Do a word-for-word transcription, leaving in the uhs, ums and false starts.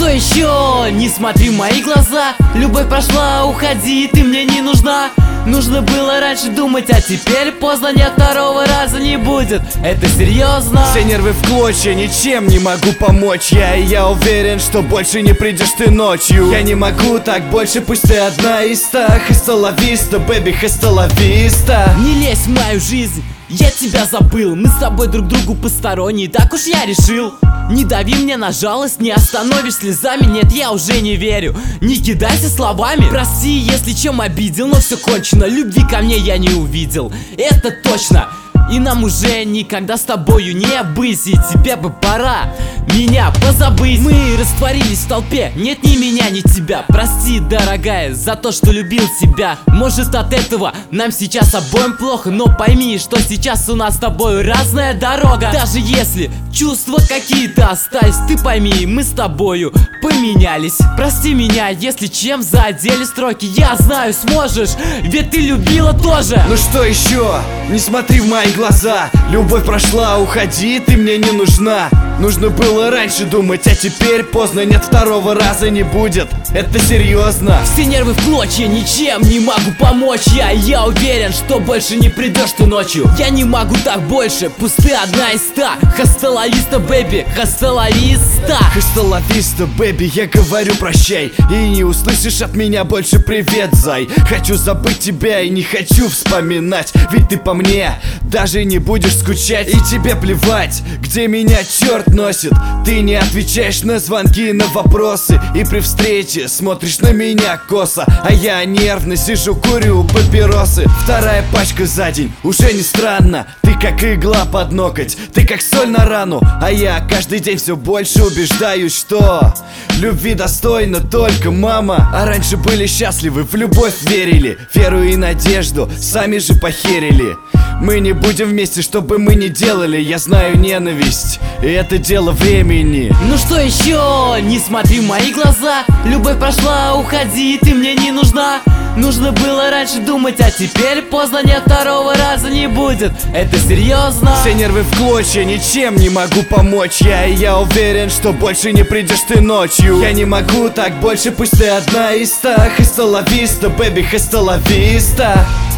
что еще? Не смотри в мои глаза. Любовь прошла, уходи, ты мне не нужна. Нужно было раньше думать, а теперь поздно, нет, второго раза не будет. Это серьезно? Все нервы в клочья, ничем не могу помочь я. И я уверен, что больше не придешь ты ночью. Я не могу так больше, пусть ты одна из ста. Hasta la vista, baby, hasta la vista. Не лезь в мою жизнь, я тебя забыл. Мы с тобой друг другу посторонние, так уж я решил. Не дави мне на жалость, не остановишь слезами. Нет, я уже не верю, не кидайся словами. Прости, если чем обидел, но все кончено. Любви ко мне я не увидел, это точно. И нам уже никогда с тобою не быть. И тебе бы пора меня позабыть. Мы растворились в толпе, нет ни меня, ни тебя. Прости, дорогая, за то, что любил тебя. Может, от этого нам сейчас обоим плохо, но пойми, что сейчас у нас с тобой разная дорога. Даже если чувства какие-то остались, ты пойми, мы с тобою поменялись. Прости меня, если чем задели строки. Я знаю, сможешь, ведь ты любила тоже. Ну что еще? Не смотри в мои глаза. Любовь прошла, уходи, ты мне не нужна. Нужно было раньше думать, а теперь поздно, нет, второго раза не будет. Это серьезно. Все нервы в клочья, ничем не могу помочь я. Я уверен, что больше не придешь ты ночью. Я не могу так больше, пусть ты одна из ста. Hasta la vista, baby, hasta la vista. Hasta la vista, baby, я говорю прощай. И не услышишь от меня больше привет, зай. Хочу забыть тебя и не хочу вспоминать. Ведь ты по мне даже не будешь скучать. И тебе плевать, где меня черт носит. Ты не отвечаешь на звонки, на вопросы. И при встрече смотришь на меня косо. А я нервно сижу, курю папиросы. Вторая пачка за день, уже не странно. Ты как игла под ноготь, ты как соль на рану. А я каждый день все больше убеждаюсь, что любви достойна только мама. А раньше были счастливы, в любовь верили. Веру и надежду сами же похерили. Мы не будем вместе, что бы мы ни делали. Я знаю ненависть, и это дело времени. Ну что еще? Не смотри в мои глаза. Любовь прошла, уходи, ты мне не нужна. Нужно было раньше думать, а теперь поздно, нет, второго раза не будет. Это серьезно? Все нервы в клочья, ничем не могу помочь я. И я уверен, что больше не придешь ты ночью. Я не могу так больше, пусть ты одна из ста. Hasta la vista, baby, hasta la vista.